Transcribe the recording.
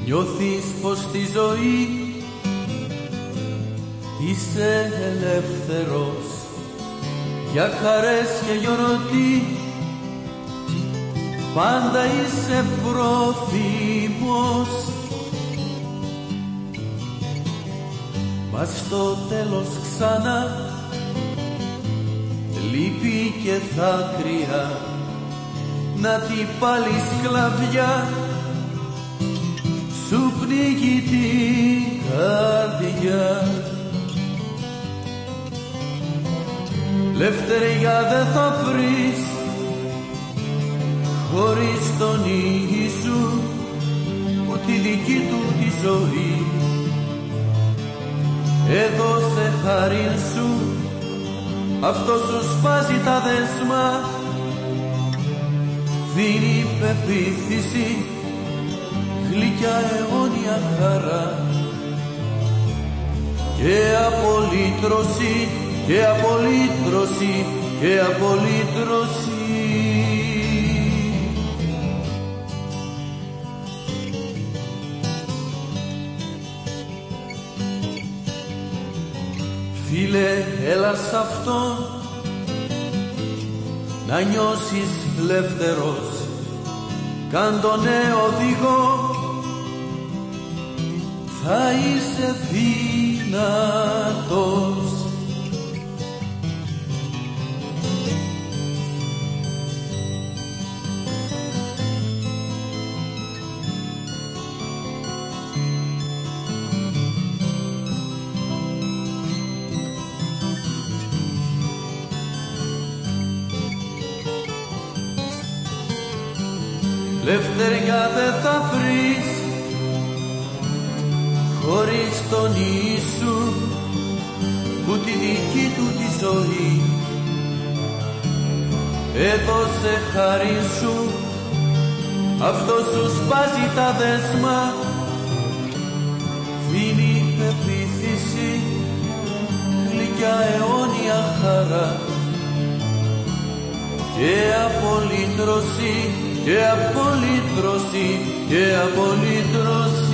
Νιώθεις πως στη ζωή είσαι ελεύθερος, για χαρές και γιορτή πάντα είσαι πρόθυμος. Μα στο τέλος ξανά λύπη και δάκρυα, να την πάλι σκλαβιά σου πνίγει την καρδιά. Λευτεριά δεν θα βρεις χωρίς τον Ιησού, που τη δική του τη ζωή έδωσε χάριν σου. Αυτό σου σπάζει τα δέσμα, δίνει πεποίθηση, γλυκιά αιώνια χαρά και απολύτρωση, και απολύτρωση, και απολύτρωση. Φίλε, έλα σ' αυτό να νιώσεις ελεύθερος, κάν τον οδηγό, θα είσαι δυνατός. Λευτεριά δεν θα βρεις χωρίς τον Ιησού, που τη δική του τη ζωή έδωσε χάριν σου. Αυτό σου σπάζει τα δέσμα, δίνει πεποίθηση, γλυκιά αιώνια χαρά και απολύτρωση, και απολύτρωση, και απολύτρωση.